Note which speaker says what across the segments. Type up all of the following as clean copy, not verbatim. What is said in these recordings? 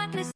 Speaker 1: crecer.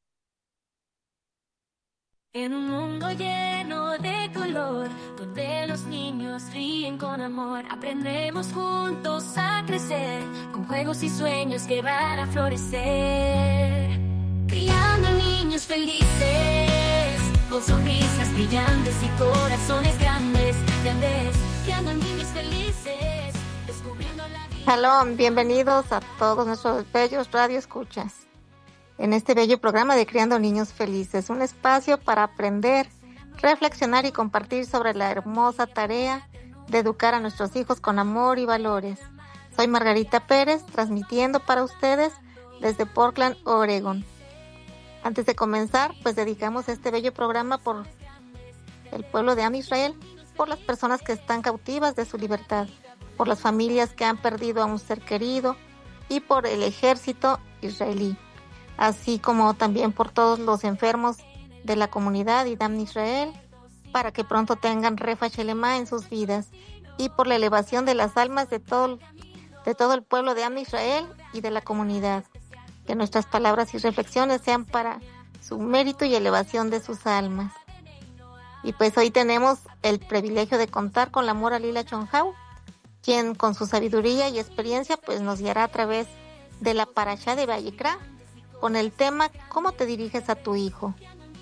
Speaker 1: En un mundo lleno de color, donde los niños ríen con amor, aprendemos juntos a crecer, con juegos y sueños que van a florecer. Criando niños felices, con sonrisas brillantes y corazones grandes, grandes, criando niños felices, descubriendo la vida.
Speaker 2: Shalom, bienvenidos a todos nuestros bellos radioescuchas. En este bello programa de Criando Niños Felices, un espacio para aprender, reflexionar y compartir sobre la hermosa tarea de educar a nuestros hijos con amor y valores. Soy Margarita Pérez, transmitiendo para ustedes desde Portland, Oregon. Antes de comenzar, pues dedicamos este bello programa por el pueblo de Am Israel, por las personas que están cautivas de su libertad, por las familias que han perdido a un ser querido y por el ejército israelí, así como también por todos los enfermos de la comunidad y Am Israel, para que pronto tengan Refa Shelema en sus vidas, y por la elevación de las almas de todo el pueblo de Am Israel y de la comunidad. Que nuestras palabras y reflexiones sean para su mérito y elevación de sus almas. Y pues hoy tenemos el privilegio de contar con la Mora Lila Chonjau, quien con su sabiduría y experiencia pues nos guiará a través de la Parashá de Vayikra con el tema ¿Cómo te diriges a tu hijo?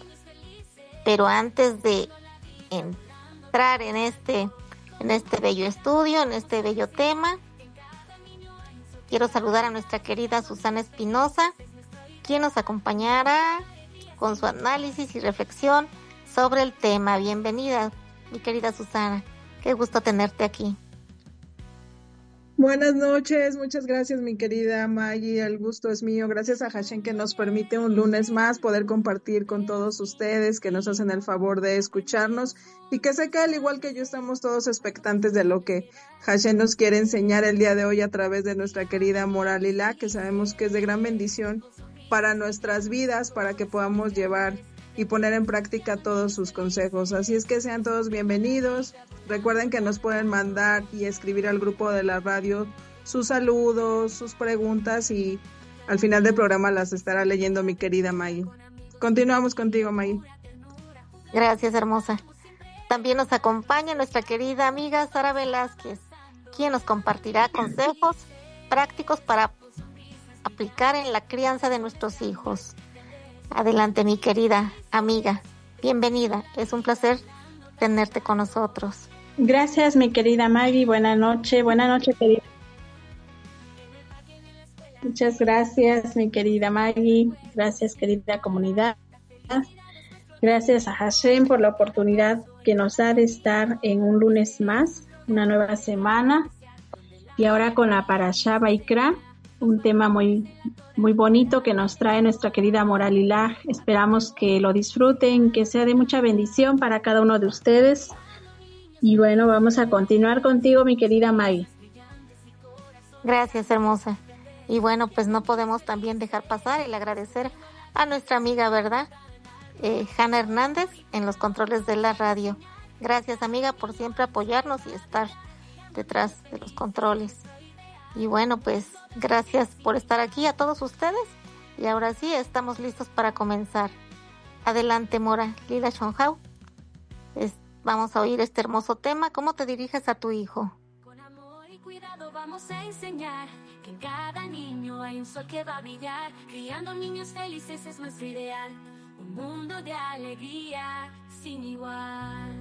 Speaker 2: Pero antes de entrar en este bello estudio, en este bello tema, quiero saludar a nuestra querida Susana Espinosa, quien nos acompañará con su análisis y reflexión sobre el tema. Bienvenida, mi querida Susana. Qué gusto tenerte aquí.
Speaker 3: Buenas noches, muchas gracias mi querida Maggie, el gusto es mío. Gracias a Hashem que nos permite un lunes más poder compartir con todos ustedes, que nos hacen el favor de escucharnos y que sé que al igual que yo estamos todos expectantes de lo que Hashem nos quiere enseñar el día de hoy a través de nuestra querida Mora Lila, que sabemos que es de gran bendición para nuestras vidas, para que podamos llevar y poner en práctica todos sus consejos. Así es que sean todos bienvenidos. Recuerden que nos pueden mandar y escribir al grupo de la radio sus saludos, sus preguntas y al final del programa las estará leyendo mi querida Maggie. Continuamos contigo, Maggie.
Speaker 2: Gracias, hermosa. También nos acompaña nuestra querida amiga Sara Velázquez, quien nos compartirá consejos prácticos para aplicar en la crianza de nuestros hijos. Adelante, mi querida amiga. Bienvenida. Es un placer tenerte con nosotros.
Speaker 4: Gracias, mi querida Maggie. Buenas noches, querida. Muchas gracias, mi querida Maggie. Gracias, querida comunidad. Gracias a Hashem por la oportunidad que nos da de estar en un lunes más, una nueva semana. Y ahora con la Parashá Vayikra, un tema muy, muy bonito que nos trae nuestra querida Mora Lila. Esperamos que lo disfruten, que sea de mucha bendición para cada uno de ustedes. Y bueno, vamos a continuar contigo, mi querida Maggie.
Speaker 2: Gracias, hermosa. Y bueno, pues no podemos también dejar pasar el agradecer a nuestra amiga, ¿verdad? Hanna Hernández en los controles de la radio. Gracias, amiga, por siempre apoyarnos y estar detrás de los controles. Y bueno, pues gracias por estar aquí a todos ustedes. Y ahora sí, estamos listos para comenzar. Adelante, Mora Lila Chonjau. Vamos a oír este hermoso tema. ¿Cómo te diriges a tu hijo?
Speaker 1: Con amor y cuidado vamos a enseñar que en cada niño hay un sol que va a brillar. Criando niños felices es nuestro ideal. Un mundo de alegría sin igual.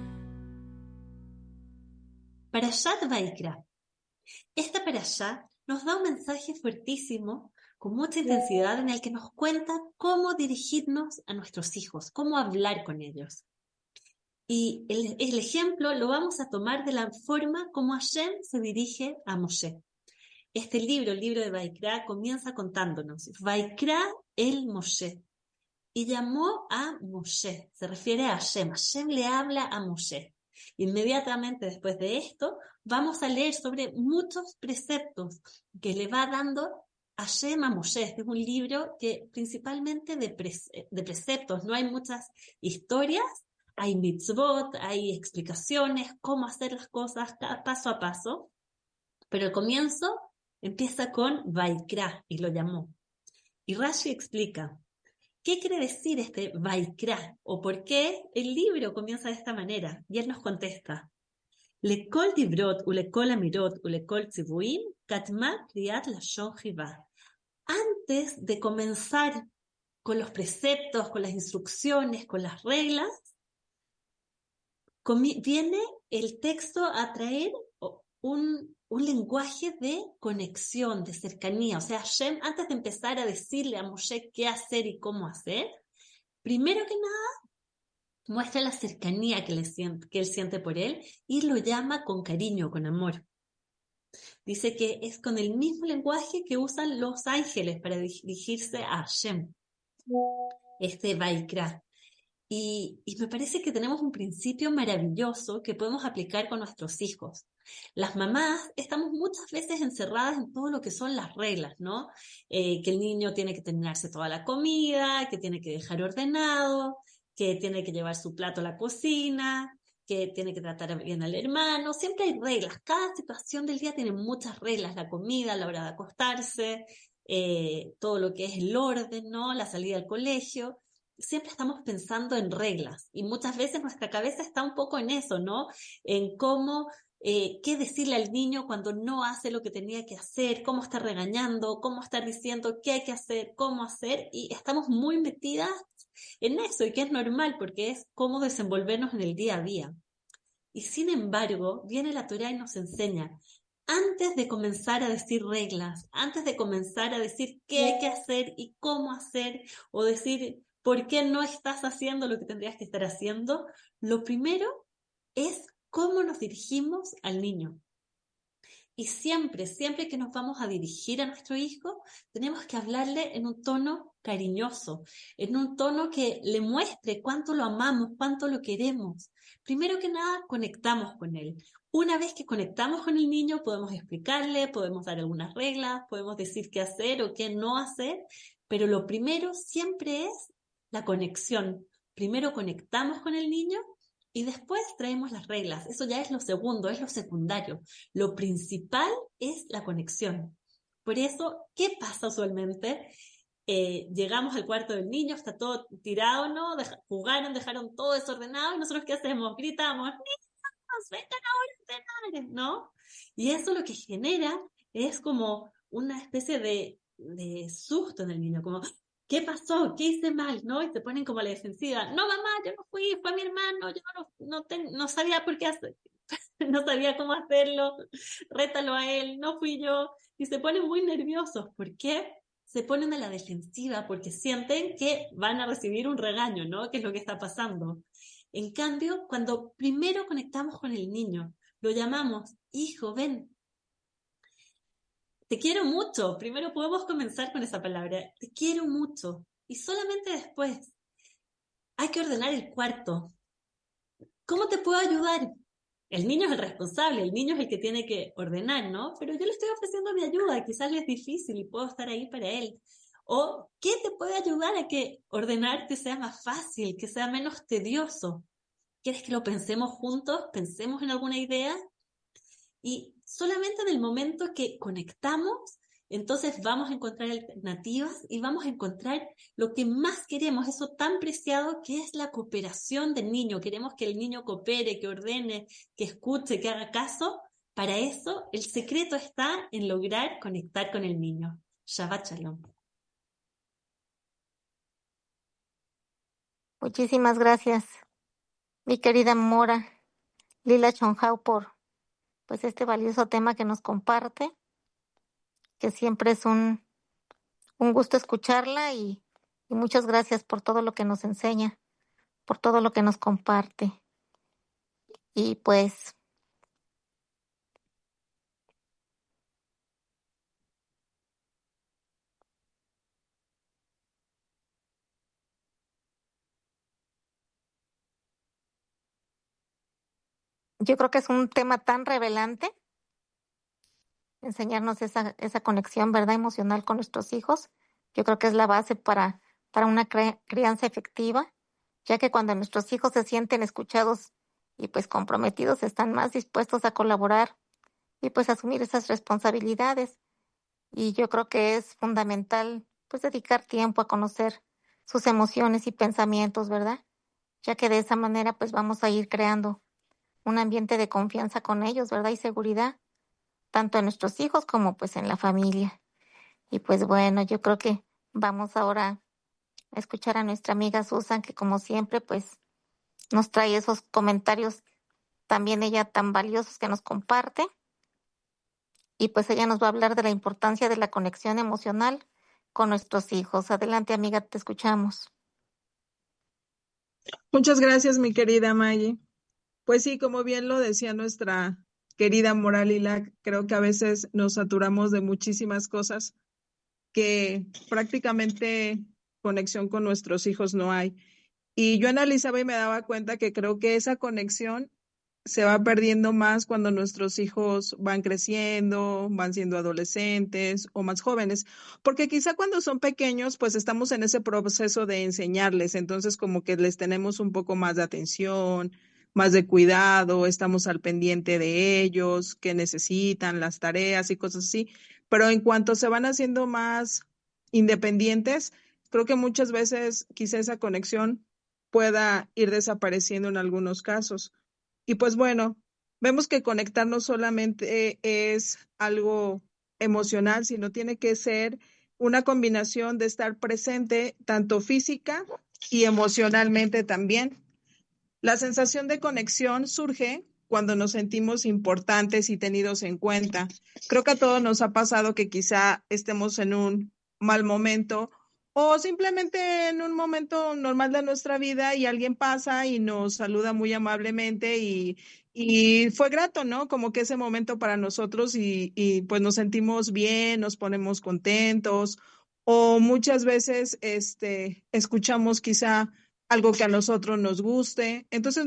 Speaker 5: Parashat Vayikra. Esta parashá nos da un mensaje fuertísimo, con mucha intensidad, en el que nos cuenta cómo dirigirnos a nuestros hijos, cómo hablar con ellos. Y el ejemplo lo vamos a tomar de la forma como Hashem se dirige a Moshe. Este libro, el libro de Vayikra, comienza contándonos, Vayikra el Moshe, y llamó a Moshe, se refiere a Hashem. Hashem le habla a Moshe. Inmediatamente después de esto, vamos a leer sobre muchos preceptos que le va dando Hashem a Moshe. Este es un libro que principalmente de preceptos, no hay muchas historias, hay mitzvot, hay explicaciones, cómo hacer las cosas paso a paso, pero el comienzo empieza con Vayikra y lo llamó. Y Rashi explica, ¿qué quiere decir este Vaikra? ¿O por qué el libro comienza de esta manera? Y él nos contesta, Lekol dibrot, ulekol amirot, ulekol tzivuim, katma kriat lashon jiva. Antes de comenzar con los preceptos, con las instrucciones, con las reglas, viene el texto a traer un lenguaje de conexión, de cercanía. O sea, Hashem, antes de empezar a decirle a Moshe qué hacer y cómo hacer, primero que nada, muestra la cercanía que él siente por él y lo llama con cariño, con amor. Dice que es con el mismo lenguaje que usan los ángeles para dirigirse a Hashem, este Vaikra. Y me parece que tenemos un principio maravilloso que podemos aplicar con nuestros hijos. Las mamás estamos muchas veces encerradas en todo lo que son las reglas, ¿no? Que el niño tiene que terminarse toda la comida, que tiene que dejar ordenado, que tiene que llevar su plato a la cocina, que tiene que tratar bien al hermano. Siempre hay reglas. Cada situación del día tiene muchas reglas. La comida, la hora de acostarse, todo lo que es el orden, ¿no? La salida al colegio. Siempre estamos pensando en reglas y muchas veces nuestra cabeza está un poco en eso, ¿no? En cómo, qué decirle al niño cuando no hace lo que tenía que hacer, cómo estar regañando, cómo estar diciendo qué hay que hacer, cómo hacer, y estamos muy metidas en eso, y que es normal porque es cómo desenvolvernos en el día a día. Y sin embargo, viene la Torá y nos enseña, antes de comenzar a decir reglas, antes de comenzar a decir qué hay que hacer y cómo hacer, o decir por qué no estás haciendo lo que tendrías que estar haciendo, lo primero es cómo nos dirigimos al niño. Y siempre que nos vamos a dirigir a nuestro hijo, tenemos que hablarle en un tono cariñoso, en un tono que le muestre cuánto lo amamos, cuánto lo queremos. Primero que nada, conectamos con él. Una vez que conectamos con el niño, podemos explicarle, podemos dar algunas reglas, podemos decir qué hacer o qué no hacer, pero lo primero siempre es la conexión. Primero conectamos con el niño y después traemos las reglas. Eso ya es lo segundo, es lo secundario. Lo principal es la conexión. Por eso, ¿qué pasa usualmente? Llegamos al cuarto del niño, está todo tirado, ¿no? Dejaron todo desordenado, y nosotros ¿qué hacemos? Gritamos, niños, vengan a ordenar, ¿no? Y eso lo que genera es como una especie de susto en el niño, como, ¿qué pasó? ¿Qué hice mal? ¿No? Y se ponen como a la defensiva. No, mamá, yo no fui, fue mi hermano, yo no sabía por qué hacer, no sabía cómo hacerlo, rétalo a él, no fui yo. Y se ponen muy nerviosos. ¿Por qué? Se ponen a la defensiva porque sienten que van a recibir un regaño, ¿no? ¿Qué es lo que está pasando? En cambio, cuando primero conectamos con el niño, lo llamamos, hijo, ven, te quiero mucho. Primero podemos comenzar con esa palabra. Te quiero mucho. Y solamente después hay que ordenar el cuarto. ¿Cómo te puedo ayudar? El niño es el responsable, el niño es el que tiene que ordenar, ¿no? Pero yo le estoy ofreciendo mi ayuda, quizás le es difícil y puedo estar ahí para él. O, ¿qué te puede ayudar a que ordenar te sea más fácil, que sea menos tedioso? ¿Quieres que lo pensemos juntos? ¿Pensemos en alguna idea? Y solamente en el momento que conectamos, entonces vamos a encontrar alternativas y vamos a encontrar lo que más queremos, eso tan preciado que es la cooperación del niño. Queremos que el niño coopere, que ordene, que escuche, que haga caso. Para eso, el secreto está en lograr conectar con el niño. Shabbat Shalom.
Speaker 2: Muchísimas gracias, mi querida Mora Lila Chonjao, por pues este valioso tema que nos comparte, que siempre es un gusto escucharla y muchas gracias por todo lo que nos enseña, por todo lo que nos comparte. Y pues yo creo que es un tema tan revelante, enseñarnos esa conexión, ¿verdad?, emocional con nuestros hijos. Yo creo que es la base para una crianza efectiva, ya que cuando nuestros hijos se sienten escuchados y pues comprometidos, están más dispuestos a colaborar y pues asumir esas responsabilidades. Y yo creo que es fundamental pues dedicar tiempo a conocer sus emociones y pensamientos, ¿verdad? Ya que de esa manera pues vamos a ir creando un ambiente de confianza con ellos, ¿verdad? Y seguridad, tanto en nuestros hijos como pues en la familia. Y pues bueno, yo creo que vamos ahora a escuchar a nuestra amiga Susan, que como siempre pues nos trae esos comentarios también ella tan valiosos que nos comparte. Y pues ella nos va a hablar de la importancia de la conexión emocional con nuestros hijos. Adelante, amiga, te escuchamos.
Speaker 3: Muchas gracias, mi querida Maggie. Pues sí, como bien lo decía nuestra querida Moralila, creo que a veces nos saturamos de muchísimas cosas que prácticamente conexión con nuestros hijos no hay. Y yo analizaba y me daba cuenta que creo que esa conexión se va perdiendo más cuando nuestros hijos van creciendo, van siendo adolescentes o más jóvenes, porque quizá cuando son pequeños, pues estamos en ese proceso de enseñarles, entonces como que les tenemos un poco más de atención, más de cuidado, estamos al pendiente de ellos, qué necesitan, las tareas y cosas así, pero en cuanto se van haciendo más independientes, creo que muchas veces quizá esa conexión pueda ir desapareciendo en algunos casos. Y pues bueno, vemos que conectar no solamente es algo emocional, sino tiene que ser una combinación de estar presente tanto física y emocionalmente también. La sensación de conexión surge cuando nos sentimos importantes y tenidos en cuenta. Creo que a todos nos ha pasado que quizá estemos en un mal momento o simplemente en un momento normal de nuestra vida y alguien pasa y nos saluda muy amablemente y fue grato, ¿no? Como que ese momento para nosotros y pues nos sentimos bien, nos ponemos contentos o muchas veces escuchamos quizá algo que a nosotros nos guste. Entonces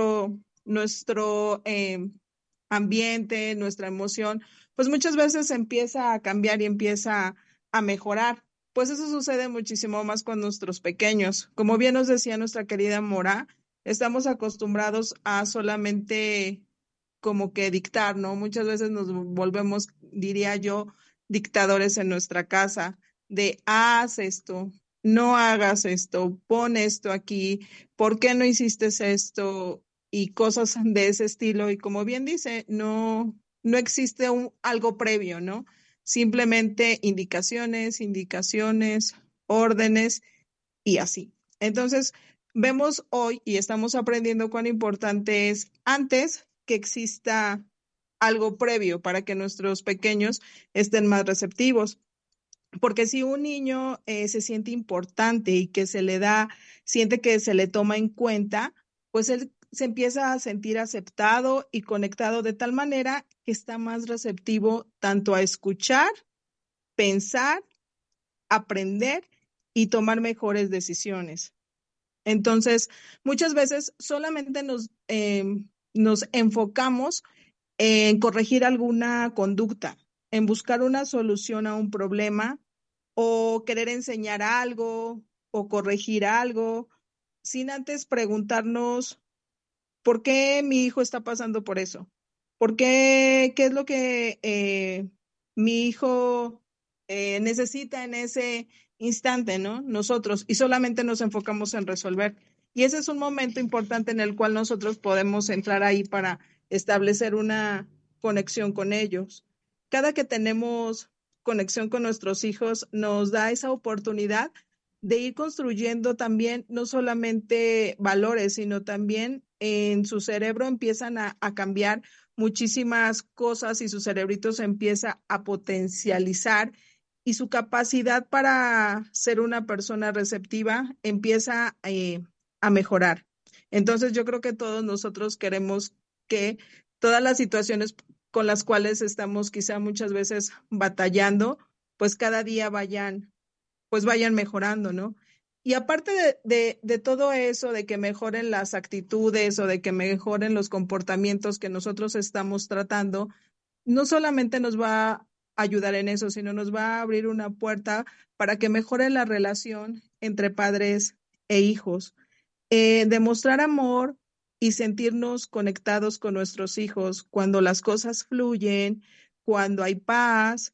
Speaker 3: nuestro ambiente, nuestra emoción, pues muchas veces empieza a cambiar y empieza a mejorar. Pues eso sucede muchísimo más con nuestros pequeños. Como bien nos decía nuestra querida Mora, estamos acostumbrados a solamente como que dictar, ¿no? Muchas veces nos volvemos, diría yo, dictadores en nuestra casa de haz esto, no hagas esto, pon esto aquí, ¿por qué no hiciste esto? Y cosas de ese estilo. Y como bien dice, no existe algo previo, ¿no? Simplemente indicaciones, indicaciones, órdenes y así. Entonces, vemos hoy y estamos aprendiendo cuán importante es antes que exista algo previo para que nuestros pequeños estén más receptivos. Porque si un niño se siente importante y que se le da, siente que se le toma en cuenta, pues él se empieza a sentir aceptado y conectado de tal manera que está más receptivo tanto a escuchar, pensar, aprender y tomar mejores decisiones. Entonces, muchas veces solamente nos enfocamos en corregir alguna conducta, en buscar una solución a un problema o querer enseñar algo o corregir algo, sin antes preguntarnos por qué mi hijo está pasando por eso, por qué, qué es lo que mi hijo necesita en ese instante, ¿no? Nosotros, y solamente nos enfocamos en resolver. Y ese es un momento importante en el cual nosotros podemos entrar ahí para establecer una conexión con ellos. Cada que tenemos conexión con nuestros hijos, nos da esa oportunidad de ir construyendo también no solamente valores, sino también en su cerebro empiezan a cambiar muchísimas cosas y su cerebrito se empieza a potencializar y su capacidad para ser una persona receptiva empieza a mejorar. Entonces yo creo que todos nosotros queremos que todas las situaciones con las cuales estamos quizá muchas veces batallando, pues cada día vayan mejorando, ¿no? Y aparte de todo eso, de que mejoren las actitudes o de que mejoren los comportamientos que nosotros estamos tratando, no solamente nos va a ayudar en eso, sino nos va a abrir una puerta para que mejore la relación entre padres e hijos. Demostrar amor y sentirnos conectados con nuestros hijos cuando las cosas fluyen, cuando hay paz,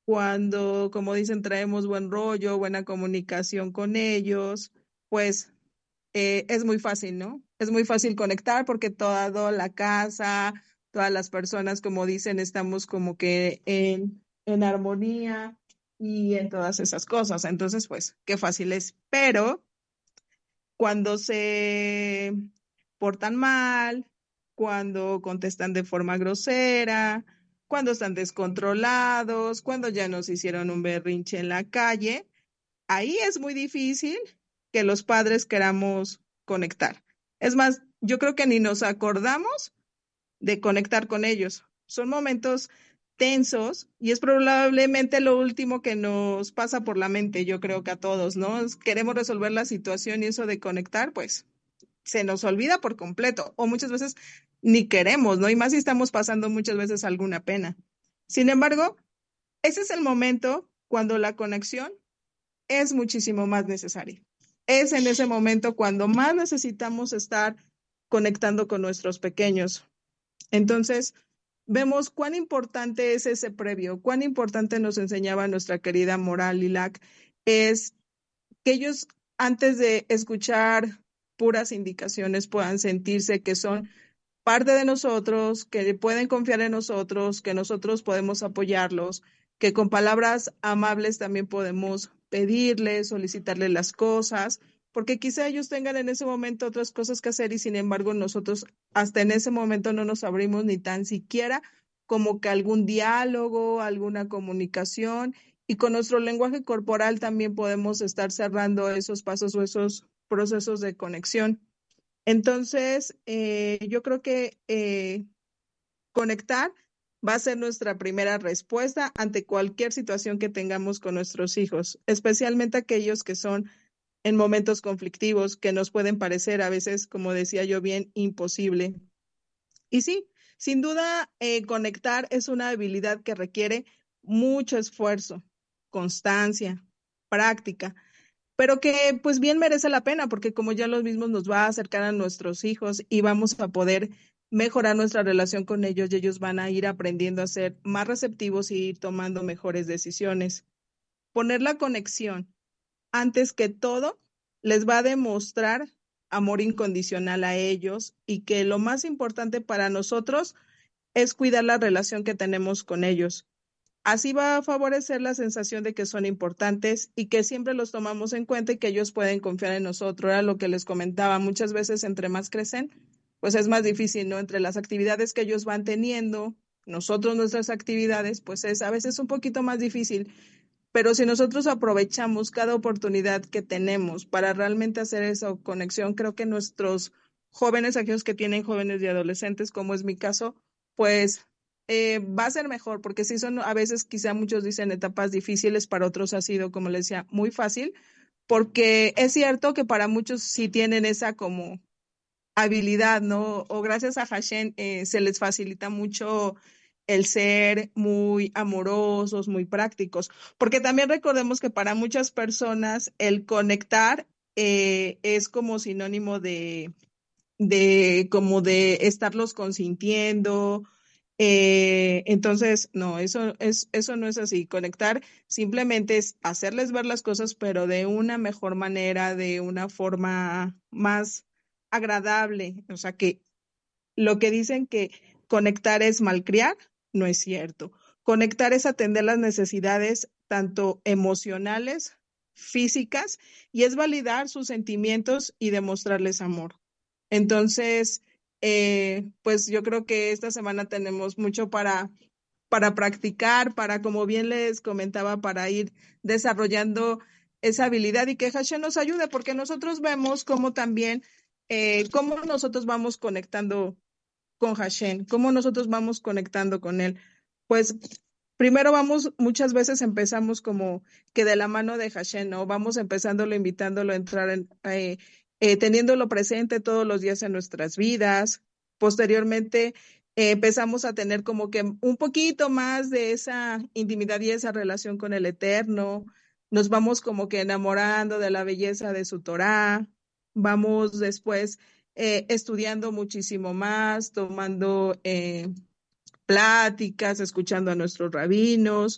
Speaker 3: cuando, como dicen, traemos buen rollo, buena comunicación con ellos, pues es muy fácil, ¿no? Es muy fácil conectar porque toda la casa, todas las personas, como dicen, estamos como que en armonía y en todas esas cosas. Entonces, pues, qué fácil es. Pero cuando se portan mal, cuando contestan de forma grosera, cuando están descontrolados, cuando ya nos hicieron un berrinche en la calle, ahí es muy difícil que los padres queramos conectar. Es más, yo creo que ni nos acordamos de conectar con ellos. Son momentos tensos y es probablemente lo último que nos pasa por la mente, yo creo que a todos, ¿no? Queremos resolver la situación y eso de conectar, pues se nos olvida por completo o muchas veces ni queremos, ¿no? Y más si estamos pasando muchas veces alguna pena. Sin embargo, ese es el momento cuando la conexión es muchísimo más necesaria. Es en ese momento cuando más necesitamos estar conectando con nuestros pequeños. Entonces, vemos cuán importante es ese previo, cuán importante nos enseñaba nuestra querida Moral Lilac, es que ellos antes de escuchar puras indicaciones puedan sentirse que son parte de nosotros, que pueden confiar en nosotros, que nosotros podemos apoyarlos, que con palabras amables también podemos pedirles, solicitarles las cosas, porque quizá ellos tengan en ese momento otras cosas que hacer y sin embargo nosotros hasta en ese momento no nos abrimos ni tan siquiera como que algún diálogo, alguna comunicación y con nuestro lenguaje corporal también podemos estar cerrando esos pasos o esos procesos de conexión. Entonces, yo creo que conectar va a ser nuestra primera respuesta ante cualquier situación que tengamos con nuestros hijos, especialmente aquellos que son en momentos conflictivos que nos pueden parecer a veces, como decía yo bien, imposible. Y sí, sin duda, conectar es una habilidad que requiere mucho esfuerzo, constancia, práctica pero que pues bien merece la pena porque como ya los mismos nos va a acercar a nuestros hijos y vamos a poder mejorar nuestra relación con ellos y ellos van a ir aprendiendo a ser más receptivos y ir tomando mejores decisiones. Poner la conexión antes que todo les va a demostrar amor incondicional a ellos y que lo más importante para nosotros es cuidar la relación que tenemos con ellos. Así va a favorecer la sensación de que son importantes y que siempre los tomamos en cuenta y que ellos pueden confiar en nosotros. Era lo que les comentaba, muchas veces entre más crecen, pues es más difícil, ¿no? Entre las actividades que ellos van teniendo, nosotros nuestras actividades, pues es a veces un poquito más difícil, pero si nosotros aprovechamos cada oportunidad que tenemos para realmente hacer esa conexión, creo que nuestros jóvenes, aquellos que tienen jóvenes y adolescentes, como es mi caso, pues va a ser mejor, porque sí son a veces, quizá muchos dicen etapas difíciles, para otros ha sido, como les decía, muy fácil, porque es cierto que para muchos sí tienen esa como habilidad, ¿no? O gracias a Hashem se les facilita mucho el ser muy amorosos, muy prácticos, porque también recordemos que para muchas personas el conectar es como sinónimo de como de estarlos consintiendo. Entonces, no, eso no es así. Conectar simplemente es hacerles ver las cosas, pero de una mejor manera, de una forma más agradable. O sea, que lo que dicen que conectar es malcriar, no es cierto. Conectar es atender las necesidades tanto emocionales, físicas, y es validar sus sentimientos y demostrarles amor. Entonces, pues yo creo que esta semana tenemos mucho para practicar, para, como bien les comentaba, para ir desarrollando esa habilidad y que Hashem nos ayude, porque nosotros vemos cómo también, cómo nosotros vamos conectando con Hashem, cómo nosotros vamos conectando con Él. Pues primero vamos, muchas veces empezamos como que de la mano de Hashem, ¿no? Vamos empezándolo, invitándolo a entrar teniéndolo presente todos los días en nuestras vidas. Posteriormente, empezamos a tener como que un poquito más de esa intimidad y esa relación con el Eterno. Nos vamos como que enamorando de la belleza de su Torá. Vamos después estudiando muchísimo más, tomando pláticas, escuchando a nuestros rabinos,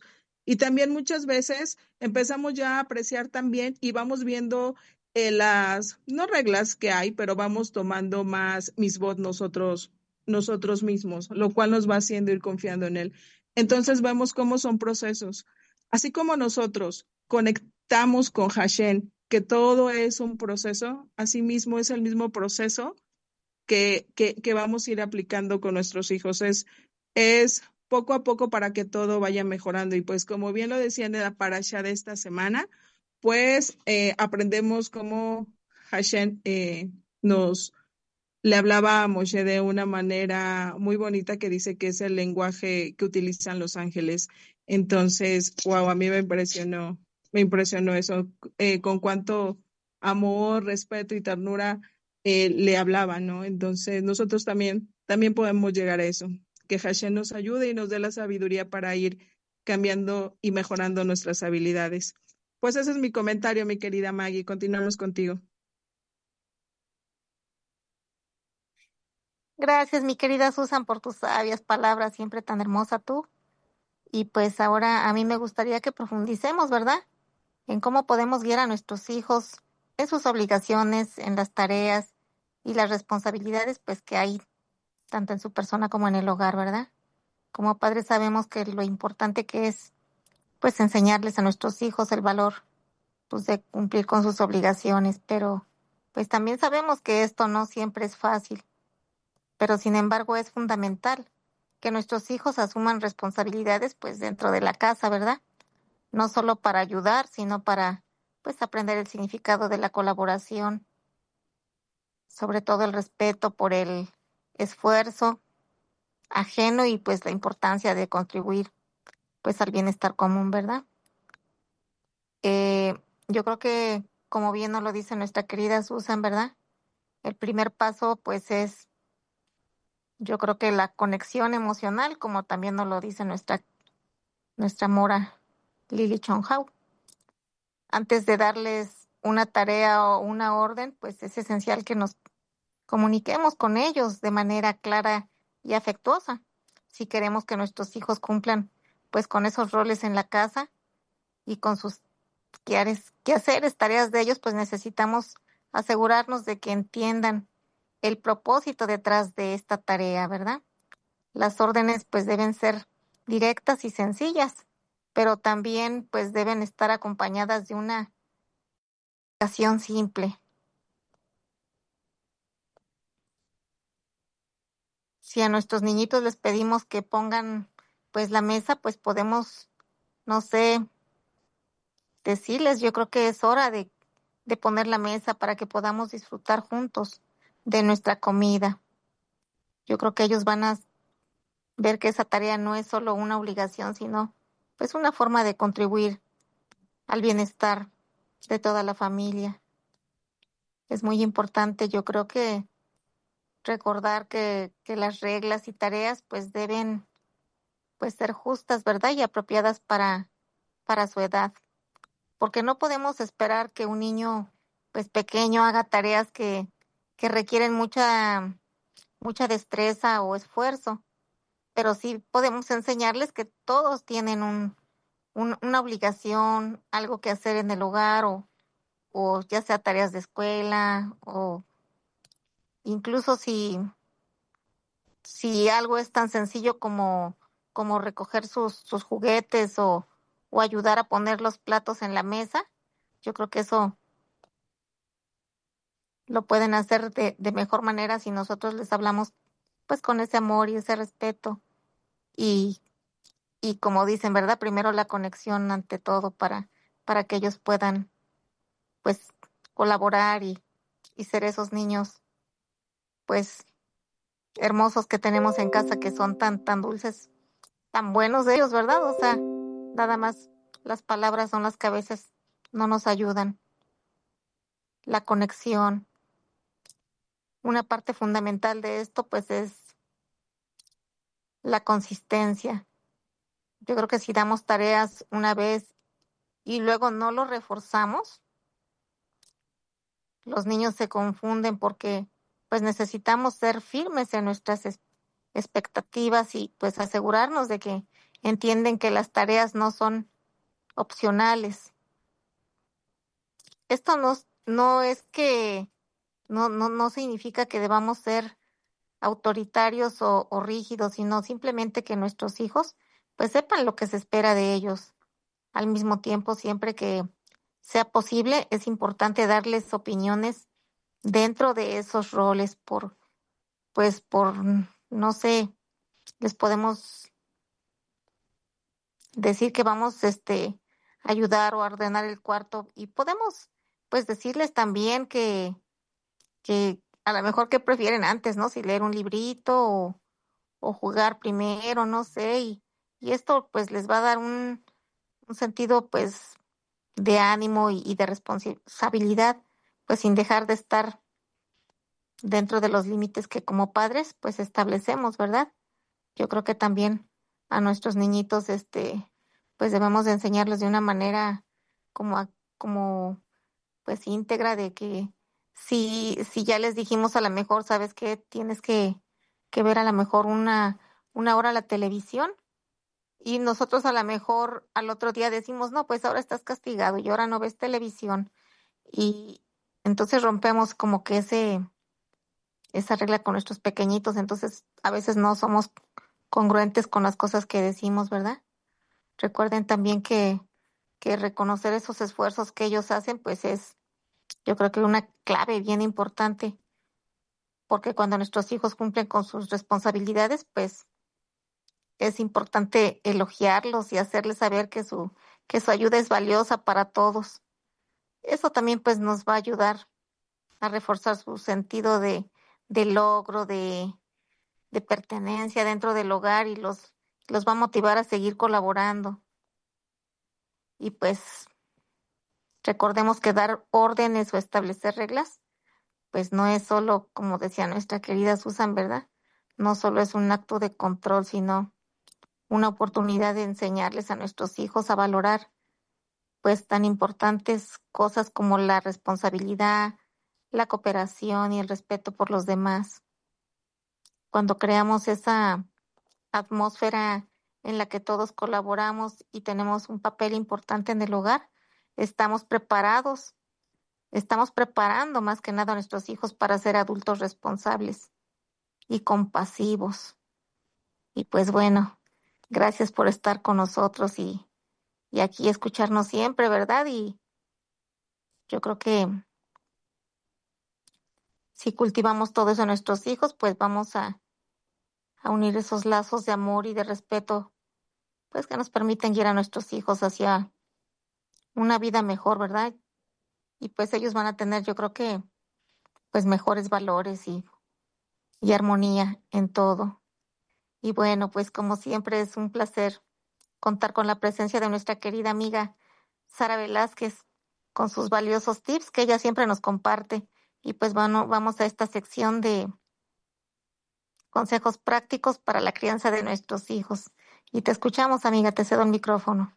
Speaker 3: Y también muchas veces empezamos ya a apreciar también y vamos viendo las, no reglas que hay, pero vamos tomando más mis voz nosotros mismos, lo cual nos va haciendo ir confiando en él. Entonces vemos cómo son procesos. Así como nosotros conectamos con Hashem, que todo es un proceso, asimismo es el mismo proceso que vamos a ir aplicando con nuestros hijos. Es poco a poco para que todo vaya mejorando. Y pues como bien lo decía en la parasha de esta semana, pues aprendemos cómo Hashem nos le hablaba a Moshe de una manera muy bonita que dice que es el lenguaje que utilizan los ángeles. Entonces, wow, a mí me impresionó eso, con cuánto amor, respeto y ternura le hablaba, ¿no? Entonces, nosotros también podemos llegar a eso, que Hashem nos ayude y nos dé la sabiduría para ir cambiando y mejorando nuestras habilidades. Pues ese es mi comentario, mi querida Maggie. Continuamos contigo.
Speaker 2: Gracias, mi querida Susan, por tus sabias palabras, siempre tan hermosa tú. Y pues ahora a mí me gustaría que profundicemos, ¿verdad? En cómo podemos guiar a nuestros hijos en sus obligaciones, en las tareas y las responsabilidades pues que hay tanto en su persona como en el hogar, ¿verdad? Como padres sabemos que lo importante que es pues enseñarles a nuestros hijos el valor pues de cumplir con sus obligaciones, pero pues también sabemos que esto no siempre es fácil, pero sin embargo es fundamental que nuestros hijos asuman responsabilidades pues dentro de la casa, ¿verdad? No solo para ayudar, sino para pues aprender el significado de la colaboración, sobre todo el respeto por el esfuerzo ajeno y pues la importancia de contribuir pues al bienestar común, ¿verdad? Eh, yo creo que, como bien nos lo dice nuestra querida Susan, ¿verdad? El primer paso pues es, yo creo que la conexión emocional, como también nos lo dice nuestra mora Lily Chonghao. Antes de darles una tarea o una orden, pues es esencial que nos comuniquemos con ellos de manera clara y afectuosa. Si queremos que nuestros hijos cumplan pues con esos roles en la casa y con sus quehaceres, tareas de ellos, pues necesitamos asegurarnos de que entiendan el propósito detrás de esta tarea, ¿verdad? Las órdenes pues deben ser directas y sencillas, pero también pues deben estar acompañadas de una explicación simple. Si a nuestros niñitos les pedimos que pongan pues la mesa, pues podemos, no sé, decirles, yo creo que es hora de poner la mesa para que podamos disfrutar juntos de nuestra comida. Yo creo que ellos van a ver que esa tarea no es solo una obligación, sino pues una forma de contribuir al bienestar de toda la familia. Es muy importante, yo creo que recordar que las reglas y tareas pues deben pues ser justas, ¿verdad? Y apropiadas para su edad. Porque no podemos esperar que un niño pues pequeño haga tareas que requieren mucha destreza o esfuerzo, pero sí podemos enseñarles que todos tienen una obligación, algo que hacer en el hogar o ya sea tareas de escuela o incluso si algo es tan sencillo como recoger sus juguetes o ayudar a poner los platos en la mesa, yo creo que eso lo pueden hacer de mejor manera si nosotros les hablamos pues con ese amor y ese respeto y, y como dicen, ¿verdad? Primero la conexión ante todo para que ellos puedan pues colaborar y ser esos niños pues hermosos que tenemos en casa que son tan dulces, tan buenos de ellos, ¿verdad? O sea, nada más las palabras son las que a veces no nos ayudan. La conexión. Una parte fundamental de esto pues es la consistencia. Yo creo que si damos tareas una vez y luego no lo reforzamos, los niños se confunden porque pues necesitamos ser firmes en nuestras expectativas y pues asegurarnos de que entienden que las tareas no son opcionales. Esto no es que, no significa que debamos ser autoritarios o rígidos, sino simplemente que nuestros hijos pues sepan lo que se espera de ellos. Al mismo tiempo, siempre que sea posible, es importante darles opiniones dentro de esos roles no sé, les podemos decir que vamos, a ayudar o a ordenar el cuarto y podemos, pues, decirles también que a lo mejor que prefieren antes, ¿no? Si leer un librito o jugar primero, no sé, y esto pues les va a dar un sentido pues de ánimo y de responsabilidad, pues sin dejar de estar dentro de los límites que como padres pues establecemos, ¿verdad? Yo creo que también a nuestros niñitos, pues debemos de enseñarlos de una manera como, como pues íntegra de que si ya les dijimos a lo mejor, ¿sabes qué? Tienes que ver a lo mejor una hora la televisión y nosotros a lo mejor al otro día decimos, no, pues ahora estás castigado y ahora no ves televisión. Y entonces rompemos como que esa regla con nuestros pequeñitos, entonces a veces no somos congruentes con las cosas que decimos, ¿verdad? Recuerden también que reconocer esos esfuerzos que ellos hacen, pues es, yo creo que una clave bien importante, porque cuando nuestros hijos cumplen con sus responsabilidades, pues es importante elogiarlos y hacerles saber que su ayuda es valiosa para todos. Eso también pues nos va a ayudar a reforzar su sentido de logro, de pertenencia dentro del hogar y los va a motivar a seguir colaborando. Y pues recordemos que dar órdenes o establecer reglas, pues no es solo, como decía nuestra querida Susan, ¿verdad? No solo es un acto de control, sino una oportunidad de enseñarles a nuestros hijos a valorar, pues, tan importantes cosas como la responsabilidad, la cooperación y el respeto por los demás. Cuando creamos esa atmósfera en la que todos colaboramos y tenemos un papel importante en el hogar, estamos preparados, estamos preparando más que nada a nuestros hijos para ser adultos responsables y compasivos. Y pues bueno, gracias por estar con nosotros y aquí escucharnos siempre, ¿verdad? Y yo creo que si cultivamos todo eso en nuestros hijos, pues vamos a unir esos lazos de amor y de respeto, pues que nos permiten guiar a nuestros hijos hacia una vida mejor, ¿verdad? Y pues ellos van a tener, yo creo que, pues mejores valores y armonía en todo. Y bueno, pues como siempre es un placer contar con la presencia de nuestra querida amiga Sara Velázquez con sus valiosos tips que ella siempre nos comparte. Y pues bueno, vamos a esta sección de consejos prácticos para la crianza de nuestros hijos. Y te escuchamos, amiga, te cedo el micrófono.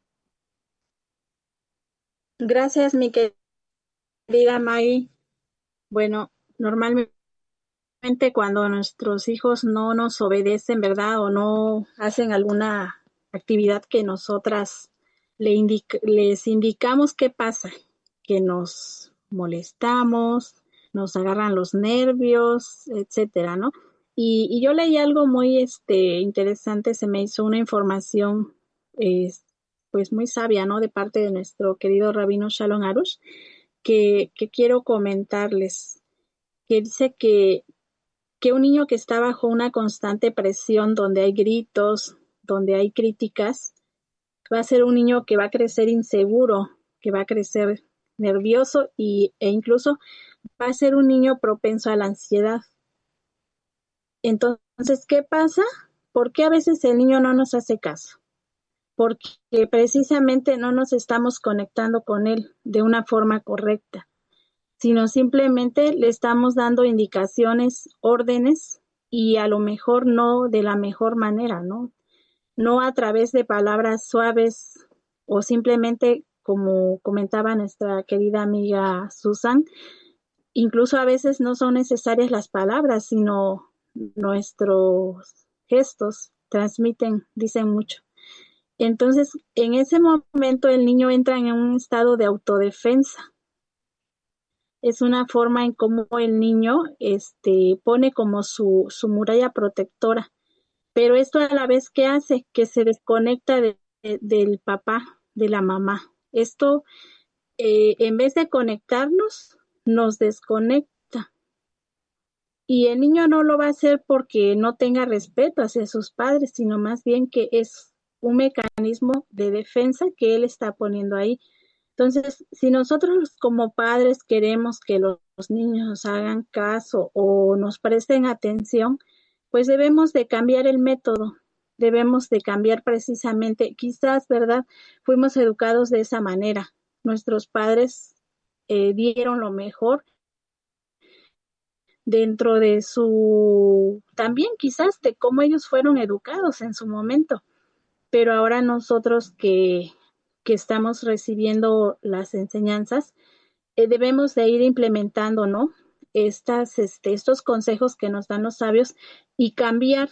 Speaker 4: Gracias, mi querida Maggie. Bueno, normalmente cuando nuestros hijos no nos obedecen, ¿verdad? O no hacen alguna actividad que nosotras les indicamos, ¿qué pasa? Que nos molestamos, nos agarran los nervios, etcétera, ¿no? Y yo leí algo muy interesante, se me hizo una información pues muy sabia, ¿no? De parte de nuestro querido rabino Shalom Arush, que quiero comentarles, que dice que un niño que está bajo una constante presión, donde hay gritos, donde hay críticas, va a ser un niño que va a crecer inseguro, que va a crecer nervioso e incluso va a ser un niño propenso a la ansiedad. Entonces, ¿qué pasa? ¿Por qué a veces el niño no nos hace caso? Porque precisamente no nos estamos conectando con él de una forma correcta, sino simplemente le estamos dando indicaciones, órdenes, y a lo mejor no de la mejor manera, ¿no? No a través de palabras suaves o simplemente, como comentaba nuestra querida amiga Susan, incluso a veces no son necesarias las palabras, sino nuestros gestos transmiten, dicen mucho. Entonces, en ese momento el niño entra en un estado de autodefensa. Es una forma en cómo el niño pone como su muralla protectora. Pero esto a la vez, ¿qué hace? Que se desconecta del papá, de la mamá. Esto, en vez de conectarnos, nos desconecta. Y el niño no lo va a hacer porque no tenga respeto hacia sus padres, sino más bien que es un mecanismo de defensa que él está poniendo ahí. Entonces, si nosotros como padres queremos que los niños nos hagan caso o nos presten atención, pues debemos de cambiar el método, debemos de cambiar precisamente, quizás, ¿verdad? Fuimos educados de esa manera. Nuestros padres dieron lo mejor dentro de también quizás de cómo ellos fueron educados en su momento, pero ahora nosotros que estamos recibiendo las enseñanzas, debemos de ir implementando, ¿no? Estos consejos que nos dan los sabios y cambiar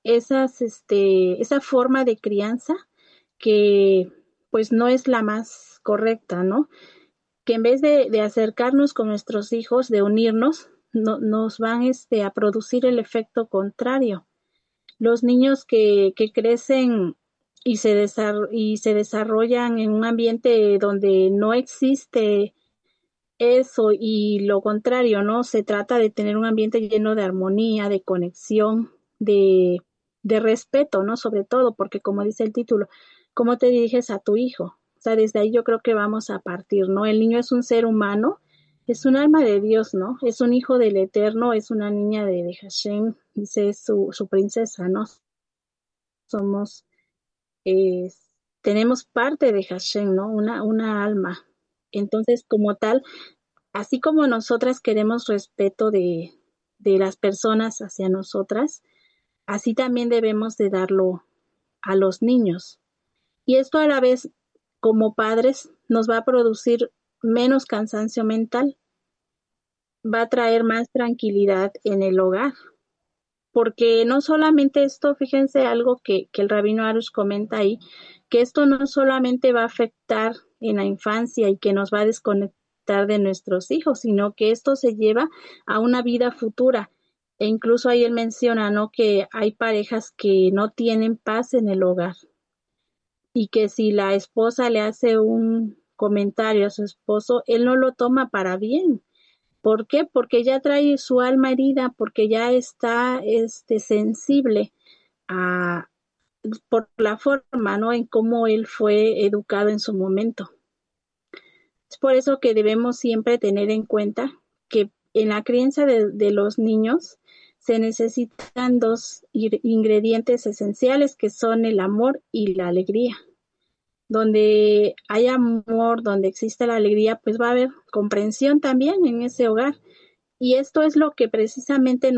Speaker 4: esa forma de crianza que pues no es la más correcta, ¿no? Que en vez de acercarnos con nuestros hijos, de unirnos, nos van a producir el efecto contrario. Los niños que crecen y se desarrollan en un ambiente donde no existe eso y lo contrario, ¿no? Se trata de tener un ambiente lleno de armonía, de conexión, de respeto, ¿no? Sobre todo, porque como dice el título, ¿cómo te diriges a tu hijo? O sea, desde ahí yo creo que vamos a partir, ¿no? El niño es un ser humano, es un alma de Dios, ¿no? Es un hijo del Eterno, es una niña de Hashem, dice su princesa, ¿no? Somos, eh, tenemos parte de Hashem, ¿no? Una alma. Entonces, como tal, así como nosotras queremos respeto de las personas hacia nosotras, así también debemos de darlo a los niños. Y esto a la vez, como padres, nos va a producir menos cansancio mental, va a traer más tranquilidad en el hogar. Porque no solamente esto, fíjense algo que el Rabino Arush comenta ahí, que esto no solamente va a afectar en la infancia y que nos va a desconectar de nuestros hijos, sino que esto se lleva a una vida futura. E incluso ahí él menciona, ¿no? Que hay parejas que no tienen paz en el hogar y que si la esposa le hace un comentario a su esposo, él no lo toma para bien. ¿Por qué? Porque ya trae su alma herida, porque ya está sensible a, por la forma, ¿no? En cómo él fue educado en su momento. Es por eso que debemos siempre tener en cuenta que en la crianza de los niños se necesitan dos ingredientes esenciales que son el amor y la alegría. Donde hay amor, donde existe la alegría, pues va a haber comprensión también en ese hogar. Y esto es lo que precisamente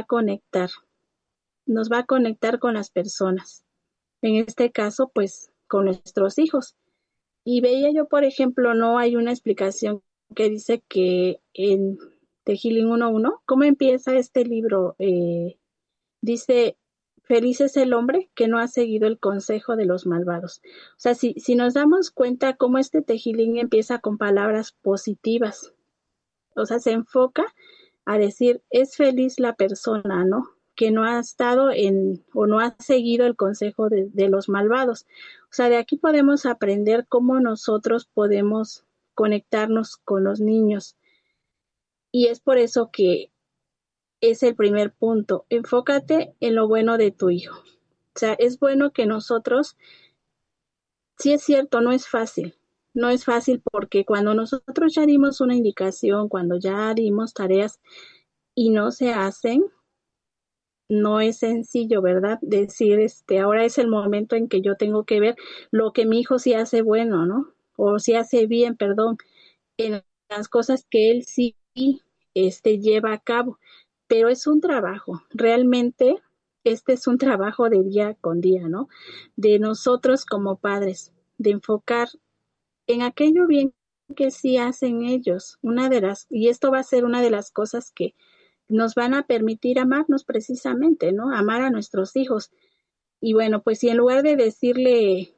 Speaker 4: nos va a conectar con las personas. En este caso, pues con nuestros hijos. Y veía yo, por ejemplo, no hay una explicación que dice que en Tehillim 1:1, ¿cómo empieza este libro? Dice, feliz es el hombre que no ha seguido el consejo de los malvados. O sea, si nos damos cuenta cómo este Tehillim empieza con palabras positivas, o sea, se enfoca a decir, es feliz la persona, ¿no? Que no ha estado o no ha seguido el consejo de los malvados. O sea, de aquí podemos aprender cómo nosotros podemos conectarnos con los niños. Y es por eso que es el primer punto. Enfócate en lo bueno de tu hijo. O sea, es bueno que nosotros, sí es cierto, no es fácil. No es fácil porque cuando nosotros ya dimos una indicación, cuando ya dimos tareas y no se hacen, no es sencillo, ¿verdad? Decir, ahora es el momento en que yo tengo que ver lo que mi hijo sí hace bueno, ¿no? O sí hace bien, perdón, en las cosas que él sí, lleva a cabo. Pero es un trabajo, realmente este es un trabajo de día con día, ¿no? De nosotros como padres, de enfocar en aquello bien que sí hacen ellos. Y esto va a ser una de las cosas que nos van a permitir amarnos precisamente, ¿no? Amar a nuestros hijos. Y bueno, pues si en lugar de decirle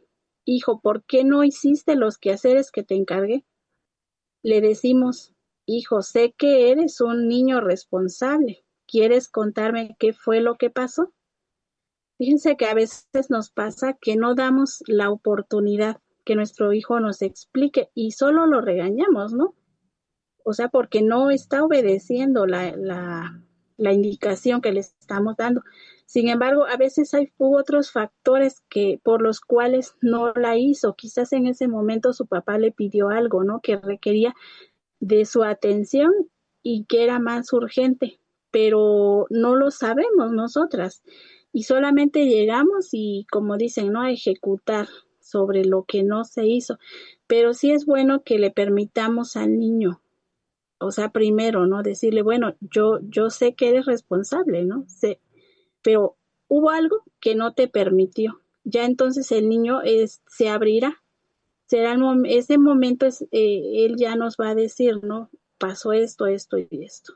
Speaker 4: hijo, ¿por qué no hiciste los quehaceres que te encargué? Le decimos, hijo, sé que eres un niño responsable. ¿Quieres contarme qué fue lo que pasó? Fíjense que a veces nos pasa que no damos la oportunidad que nuestro hijo nos explique y solo lo regañamos, ¿no? O sea, porque no está obedeciendo la indicación que le estamos dando. Sin embargo, a veces hubo otros factores que por los cuales no la hizo. Quizás en ese momento su papá le pidió algo, ¿no? Que requería de su atención y que era más urgente, pero no lo sabemos nosotras. Y solamente llegamos y, como dicen, ¿no? A ejecutar sobre lo que no se hizo. Pero sí es bueno que le permitamos al niño, o sea, primero, ¿no? Decirle, bueno, yo sé que eres responsable, ¿no? Sé, pero hubo algo que no te permitió. Ya entonces el niño se abrirá. Será ese momento, él ya nos va a decir, ¿no? Pasó esto, esto y esto.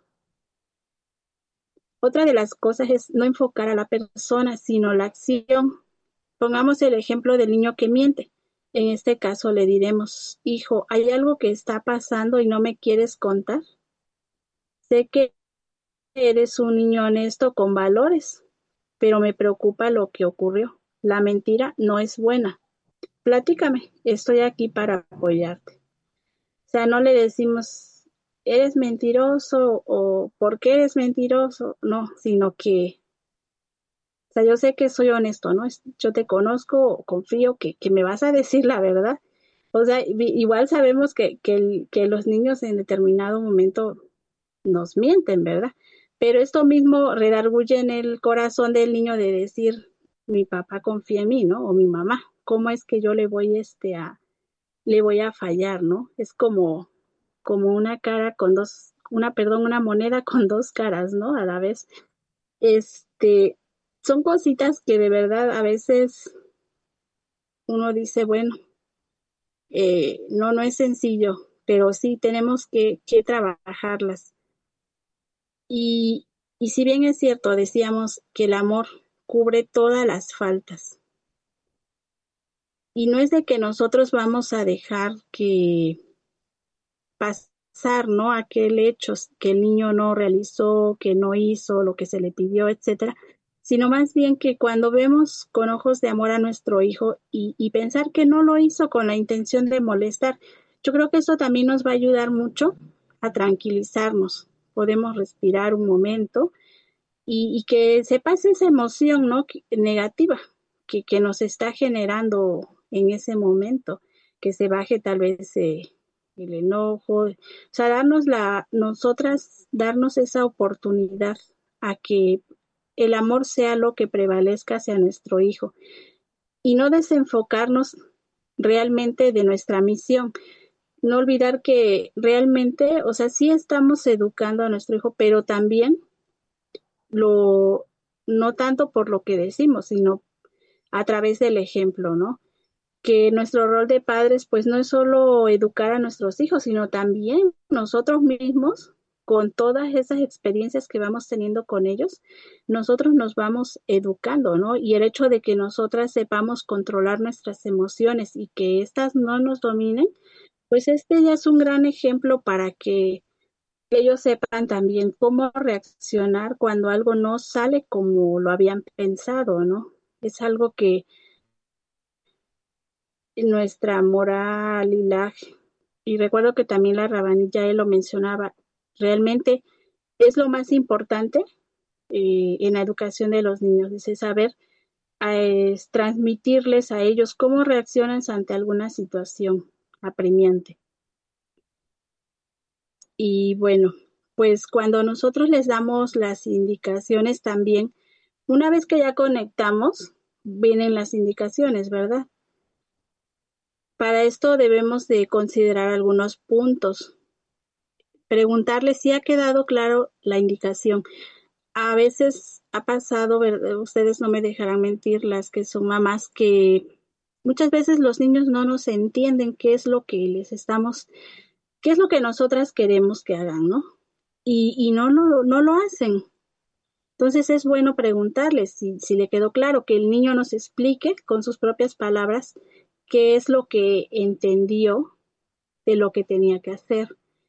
Speaker 4: Otra de las cosas es no enfocar a la persona, sino la acción. Pongamos el ejemplo del niño que miente. En este caso le diremos, hijo, ¿hay algo que está pasando y no me quieres contar? Sé que eres un niño honesto con valores, pero me preocupa lo que ocurrió. La mentira no es buena. Platícame, estoy aquí para apoyarte. O sea, no le decimos, eres mentiroso o por qué eres mentiroso, no, sino que, o sea, yo sé que soy honesto, ¿no? Yo te conozco, confío que me vas a decir la verdad. O sea, igual sabemos que los niños en determinado momento nos mienten, ¿verdad? Pero esto mismo redarguye en el corazón del niño de decir, mi papá confía en mí, ¿no? O mi mamá, ¿cómo es que yo le voy a fallar, ¿no? Es como una cara con una moneda con dos caras, ¿no? A la vez. Este, son cositas que de verdad a veces uno dice, bueno, no es sencillo, pero sí tenemos que trabajarlas. Y, y si bien es cierto, decíamos que el amor cubre todas las faltas, y no es de que nosotros vamos a dejar que pasar, ¿no? Aquel hecho que el niño no realizó, que no hizo lo que se le pidió, etcétera, sino más bien que cuando vemos con ojos de amor a nuestro hijo y pensar que no lo hizo con la intención de molestar, yo creo que eso también nos va a ayudar mucho a tranquilizarnos. Podemos respirar un momento y que se pase esa emoción, ¿no? Negativa que nos está generando en ese momento, que se baje tal vez el enojo, o sea, darnos esa oportunidad a que el amor sea lo que prevalezca hacia nuestro hijo y no desenfocarnos realmente de nuestra misión. No olvidar que realmente, o sea, sí estamos educando a nuestro hijo, pero también lo, no tanto por lo que decimos, sino a través del ejemplo, ¿no? Que nuestro rol de padres, pues no es solo educar a nuestros hijos, sino también nosotros mismos, con todas esas experiencias que vamos teniendo con ellos, nosotros nos vamos educando, ¿no? Y el hecho de que nosotras sepamos controlar nuestras emociones y que éstas no nos dominen, pues este ya es un gran ejemplo para que ellos sepan también cómo reaccionar cuando algo no sale como lo habían pensado, ¿no? Es algo que nuestra moral y recuerdo que también la Rabanilla él lo mencionaba, realmente es lo más importante en la educación de los niños, es saber transmitirles a ellos cómo reaccionan ante alguna situación apremiante. Y bueno, pues cuando nosotros les damos las indicaciones también, una vez que ya conectamos, vienen las indicaciones, ¿verdad? Para esto debemos de considerar algunos puntos. Preguntarle si ha quedado claro la indicación. A veces ha pasado, ¿verdad? Ustedes no me dejarán mentir, las que son mamás, que muchas veces los niños no nos entienden qué es lo que qué es lo que nosotras queremos que hagan, ¿no? Y no lo hacen. Entonces es bueno preguntarles si le quedó claro, que el niño nos explique con sus propias palabras qué es lo que entendió de lo que tenía que hacer.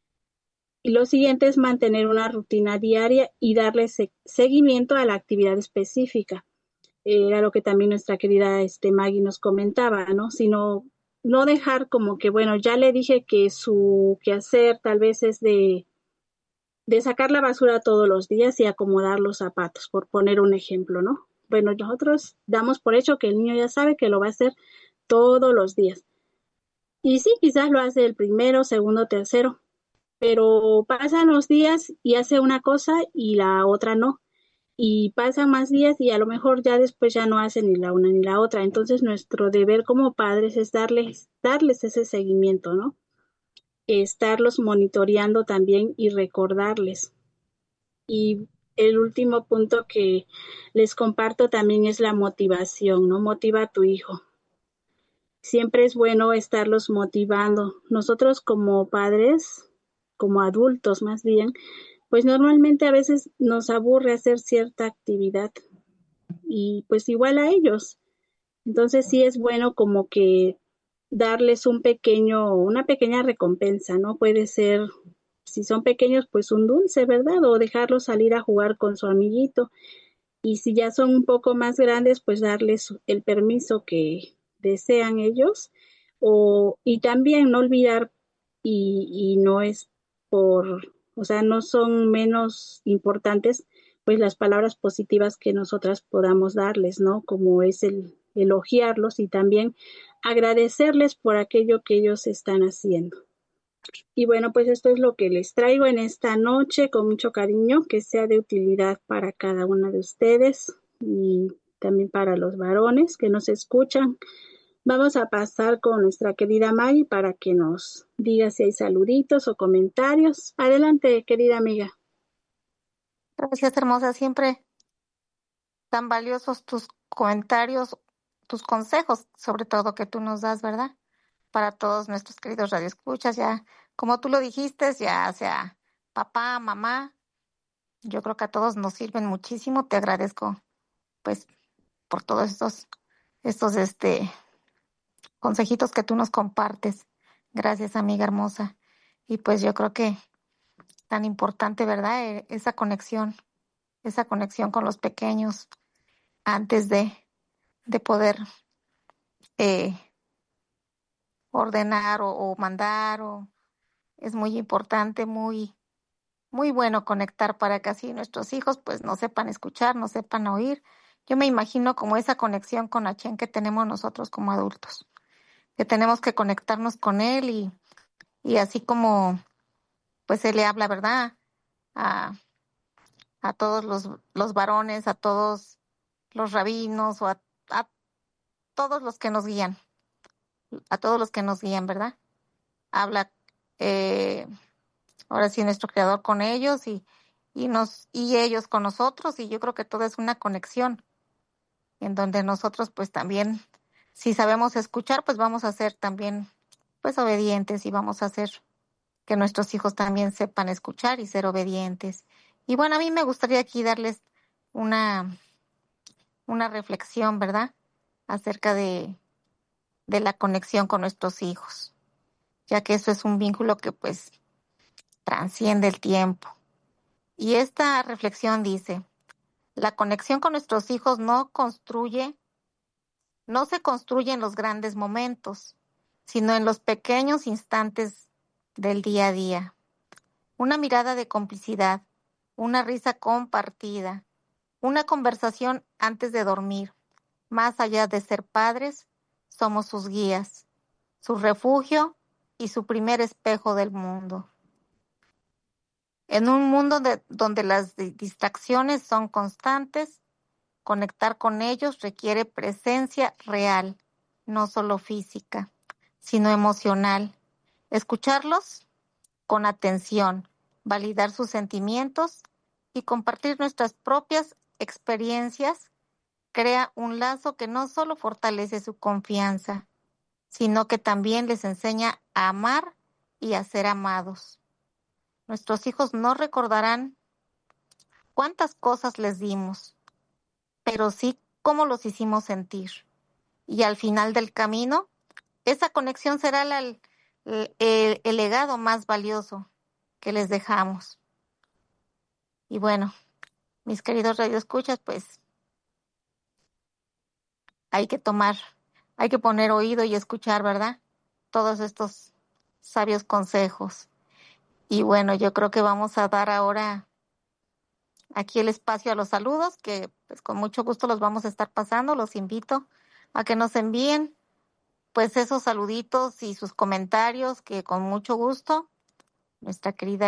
Speaker 4: Y lo siguiente es mantener una rutina diaria y darle seguimiento a la actividad específica. Era lo que también nuestra querida Maggie nos comentaba, ¿no? Sino no dejar como que, bueno, ya le dije que su quehacer tal vez es de sacar la basura todos los días y acomodar los zapatos, por poner un ejemplo, ¿no? Bueno, nosotros damos por hecho que el niño ya sabe que lo va a hacer todos los días. Y sí, quizás lo hace el primero, segundo, tercero, pero pasan los días y hace una cosa y la otra no. Y pasan más días y a lo mejor ya después ya no hace ni la una ni la otra. Entonces nuestro deber como padres es darles ese seguimiento, ¿no? Estarlos monitoreando también y recordarles. Y el último punto que les comparto también es la motivación, ¿no? Motiva a tu hijo. Siempre es bueno estarlos motivando. Nosotros como padres, como adultos más bien, pues normalmente a veces nos aburre hacer cierta actividad y pues igual a ellos. Entonces sí es bueno como que darles una pequeña recompensa, ¿no? Puede ser, si son pequeños, pues un dulce, ¿verdad? O dejarlos salir a jugar con su amiguito. Y si ya son un poco más grandes, pues darles el permiso que desean ellos. Y también no olvidar, y no es o sea, no son menos importantes, pues las palabras positivas que nosotras podamos darles, ¿no? Como es el elogiarlos y también agradecerles por aquello que ellos están haciendo. Y bueno, pues esto es lo que les traigo en esta noche con mucho cariño, que sea de utilidad para cada una de ustedes y también para los varones que nos escuchan. Vamos a pasar con nuestra querida Maggie para que nos diga si hay saluditos o comentarios. Adelante, querida amiga.
Speaker 2: Gracias, hermosa. Siempre tan valiosos tus comentarios, tus consejos, sobre todo que tú nos das, ¿verdad? Para todos nuestros queridos radioescuchas, ya, como tú lo dijiste, ya sea papá, mamá, yo creo que a todos nos sirven muchísimo. Te agradezco, pues, por todos estos consejitos que tú nos compartes. Gracias, amiga hermosa. Y pues yo creo que tan importante, ¿verdad? Esa conexión con los pequeños antes de poder eh, ordenar o mandar, es muy importante, muy, muy bueno conectar para que así nuestros hijos pues no sepan escuchar, no sepan oír. Yo me imagino como esa conexión con Hachén que tenemos nosotros como adultos, que tenemos que conectarnos con él y así como pues él le habla, ¿verdad? A, a todos los varones, a todos los rabinos a todos los que nos guían, a todos los que nos guían, ¿verdad? Habla eh, ahora sí nuestro creador con ellos y ellos con nosotros, y yo creo que todo es una conexión en donde nosotros pues también, si sabemos escuchar, pues vamos a ser también pues obedientes y vamos a hacer que nuestros hijos también sepan escuchar y ser obedientes. Y bueno, a mí me gustaría aquí darles una, una reflexión, ¿verdad? Acerca de la conexión con nuestros hijos, ya que eso es un vínculo que pues transciende el tiempo. Y esta reflexión dice: la conexión con nuestros hijos no se construye en los grandes momentos, sino en los pequeños instantes del día a día. Una mirada de complicidad, una risa compartida, una conversación antes de dormir. Más allá de ser padres, somos sus guías, su refugio y su primer espejo del mundo. En un mundo donde las distracciones son constantes, conectar con ellos requiere presencia real, no solo física, sino emocional. Escucharlos con atención, validar sus sentimientos y compartir nuestras propias experiencias crea un lazo que no solo fortalece su confianza, sino que también les enseña a amar y a ser amados. Nuestros hijos no recordarán cuántas cosas les dimos, pero sí cómo los hicimos sentir. Y al final del camino esa conexión será el legado más valioso que les dejamos. Y bueno, mis queridos radioescuchas, pues hay que hay que poner oído y escuchar, ¿verdad? Todos estos sabios consejos. Y bueno, yo creo que vamos a dar ahora aquí el espacio a los saludos, que pues con mucho gusto los vamos a estar pasando. Los invito a que nos envíen pues esos saluditos y sus comentarios, que con mucho gusto nuestra querida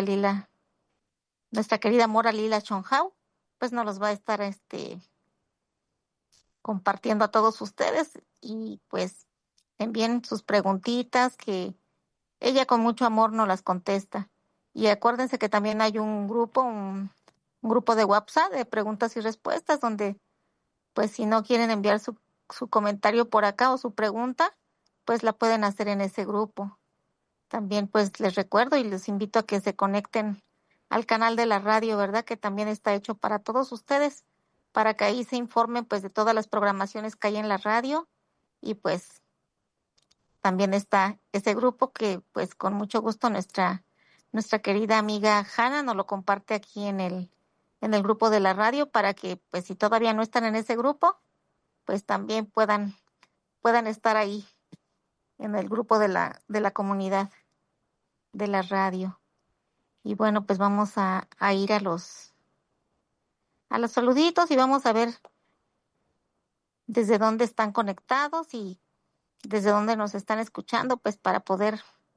Speaker 2: Mora Lila Chonjau, pues nos los va a estar compartiendo a todos ustedes, y pues envíen sus preguntitas, que ella con mucho amor nos las contesta. Y acuérdense que también hay un grupo de WhatsApp de preguntas y respuestas, donde pues si no quieren enviar su comentario por acá o su pregunta, pues la pueden hacer en ese grupo. También pues les recuerdo y les invito a que se conecten al canal de la radio, ¿verdad? Que también está hecho para todos ustedes, para que ahí se informen pues de todas las programaciones que hay en la radio. Y pues también está ese grupo que pues con mucho gusto nuestra querida amiga Hanna nos lo comparte aquí en el grupo de la radio, para que pues si todavía no están en ese grupo, pues también puedan estar ahí en el grupo de la comunidad de la radio. Y bueno, pues vamos a ir a los saluditos, y vamos a ver desde dónde están conectados y desde dónde nos están escuchando, pues para poder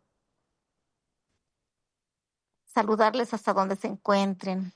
Speaker 2: saludarles hasta donde se encuentren.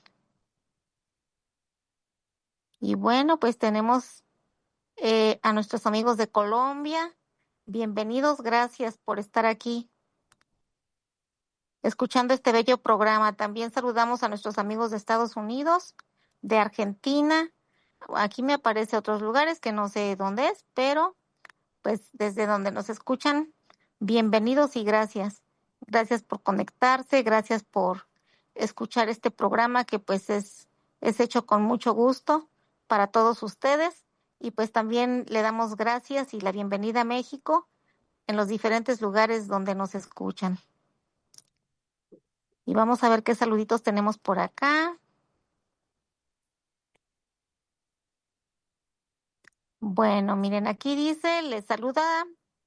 Speaker 2: Y bueno, pues tenemos a nuestros amigos de Colombia. Bienvenidos, gracias por estar aquí escuchando este bello programa. También saludamos a nuestros amigos de Estados Unidos, de Argentina. Aquí me aparece otros lugares que no sé dónde es, pero pues desde donde nos escuchan, bienvenidos y gracias. Gracias por conectarse, gracias por escuchar este programa, que pues es hecho con mucho gusto para todos ustedes. Y pues también le damos gracias y la bienvenida a México, en los diferentes lugares donde nos escuchan. Y vamos a ver qué saluditos tenemos por acá. Bueno, miren, aquí dice, les saluda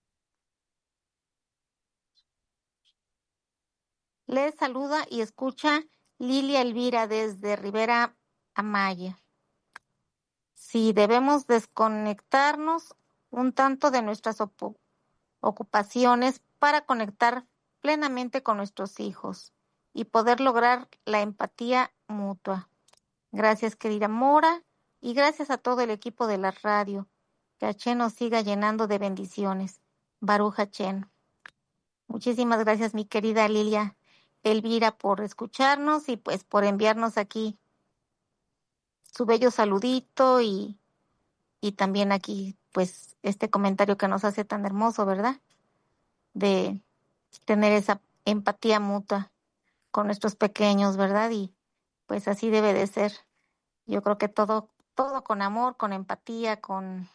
Speaker 2: y escucha Lilia Elvira desde Rivera Amaya. Sí, debemos desconectarnos un tanto de nuestras ocupaciones para conectar plenamente con nuestros hijos y poder lograr la empatía mutua. Gracias, querida Mora, y gracias a todo el equipo de la radio. Que Hachén nos siga llenando de bendiciones. Baruch Hachén. Muchísimas gracias, mi querida Lilia Elvira, por escucharnos y pues por enviarnos aquí su bello saludito, y también aquí pues este comentario que nos hace tan hermoso, ¿verdad? De tener esa empatía mutua con nuestros pequeños, ¿verdad? Y pues así debe de ser. Yo creo que todo con amor, con empatía, con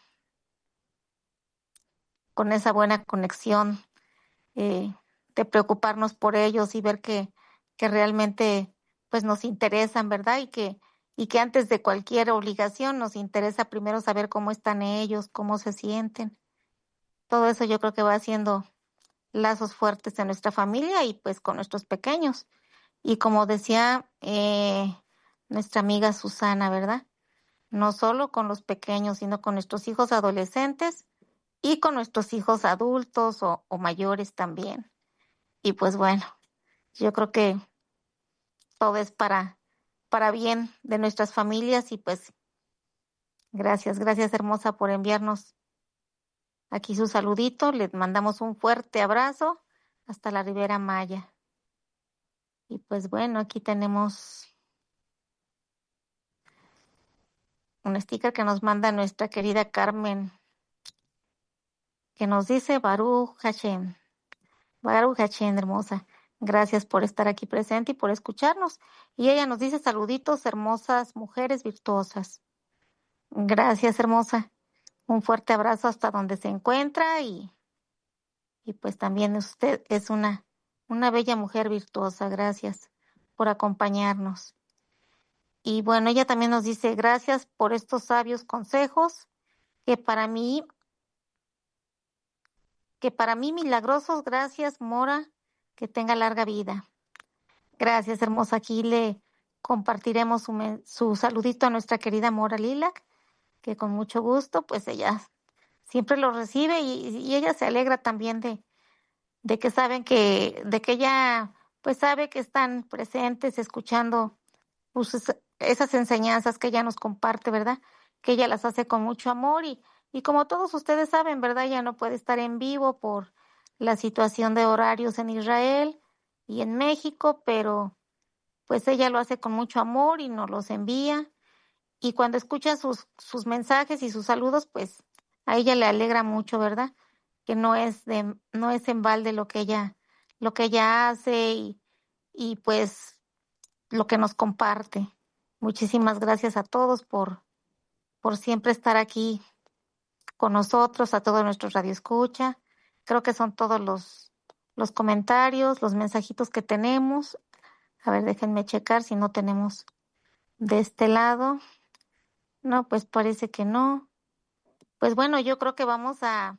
Speaker 2: esa buena conexión, de preocuparnos por ellos y ver que realmente pues nos interesan, ¿verdad? Y que antes de cualquier obligación nos interesa primero saber cómo están ellos, cómo se sienten. Todo eso yo creo que va haciendo lazos fuertes en nuestra familia y pues con nuestros pequeños. Y como decía nuestra amiga Susana, ¿verdad? No solo con los pequeños, sino con nuestros hijos adolescentes y con nuestros hijos adultos o mayores también. Y pues bueno, yo creo que todo es para bien de nuestras familias. Y pues gracias hermosa por enviarnos aquí su saludito. Les mandamos un fuerte abrazo hasta la Ribera Maya. Y pues bueno, aquí tenemos un sticker que nos manda nuestra querida Carmen, que nos dice Baruch Hashem. Baruch Hashem, hermosa. Gracias por estar aquí presente y por escucharnos. Y ella nos dice saluditos, hermosas mujeres virtuosas. Gracias, hermosa. Un fuerte abrazo hasta donde se encuentra, y Y pues también usted es una bella mujer virtuosa. Gracias por acompañarnos. Y bueno, ella también nos dice gracias por estos sabios consejos que para mí milagrosos. Gracias, Mora, que tenga larga vida. Gracias, hermosa. Aquí le compartiremos su saludito a nuestra querida Mora Lilac, que con mucho gusto, pues ella siempre lo recibe y ella se alegra también de que de que ella pues sabe que están presentes escuchando pues, esas enseñanzas que ella nos comparte, ¿verdad? Que ella las hace con mucho amor y como todos ustedes saben, ¿verdad? Ella no puede estar en vivo por la situación de horarios en Israel y en México, pero pues ella lo hace con mucho amor y nos los envía. Y cuando escucha sus mensajes y sus saludos, pues a ella le alegra mucho, ¿verdad? Que no es en balde lo que ella hace y pues lo que nos comparte. Muchísimas gracias a todos por siempre estar aquí con nosotros, a todos nuestros radioescucha. Creo que son todos los comentarios, los mensajitos que tenemos. A ver, déjenme checar si no tenemos de este lado. No, pues parece que no. Pues bueno, yo creo que vamos a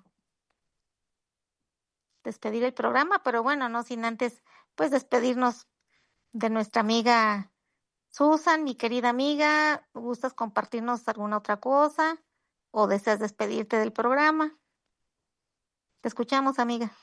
Speaker 2: despedir el programa, pero bueno, no sin antes, pues despedirnos de nuestra amiga Susan, mi querida amiga. ¿Gustas compartirnos alguna otra cosa o deseas despedirte del programa? Te escuchamos, amiga.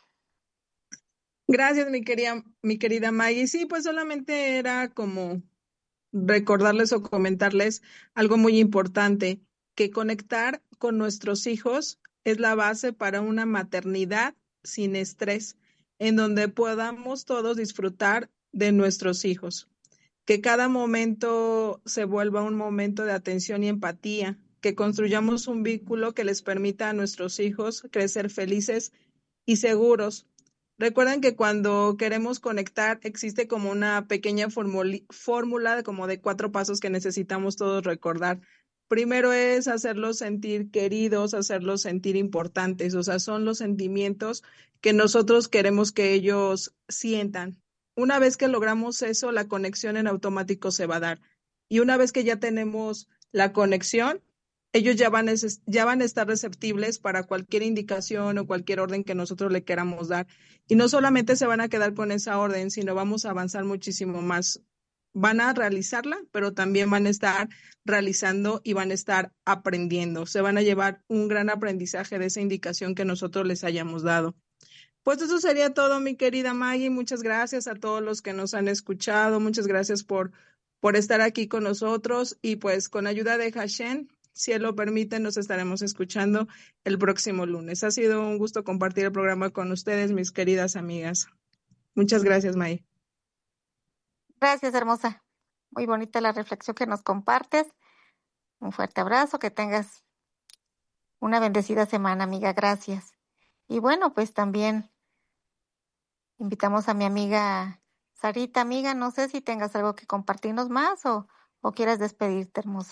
Speaker 3: Gracias, mi querida Maggie. Sí, pues solamente era como recordarles o comentarles algo muy importante, que conectar con nuestros hijos es la base para una maternidad sin estrés, en donde podamos todos disfrutar de nuestros hijos. Que cada momento se vuelva un momento de atención y empatía, que construyamos un vínculo que les permita a nuestros hijos crecer felices y seguros. Recuerden que cuando queremos conectar existe como una pequeña fórmula como de 4 pasos que necesitamos todos recordar. Primero es hacerlos sentir queridos, hacerlos sentir importantes, o sea, son los sentimientos que nosotros queremos que ellos sientan. Una vez que logramos eso, la conexión en automático se va a dar. Y una vez que ya tenemos la conexión, ellos ya van a estar receptibles para cualquier indicación o cualquier orden que nosotros le queramos dar. Y no solamente se van a quedar con esa orden, sino vamos a avanzar muchísimo más. Van a realizarla, pero también van a estar realizando y van a estar aprendiendo. Se van a llevar un gran aprendizaje de esa indicación que nosotros les hayamos dado. Pues eso sería todo, mi querida Maggie. Muchas gracias a todos los que nos han escuchado. Muchas gracias por estar aquí con nosotros. Y pues con ayuda de Hashem, si él lo permite, nos estaremos escuchando el próximo lunes. Ha sido un gusto compartir el programa con ustedes, mis queridas amigas. Muchas gracias, Maggie.
Speaker 2: Gracias, hermosa. Muy bonita la reflexión que nos compartes. Un fuerte abrazo, que tengas una bendecida semana, amiga. Gracias. Y bueno, pues también invitamos a mi amiga Sarita, amiga. No sé si tengas algo que compartirnos más o quieras despedirte, hermosa.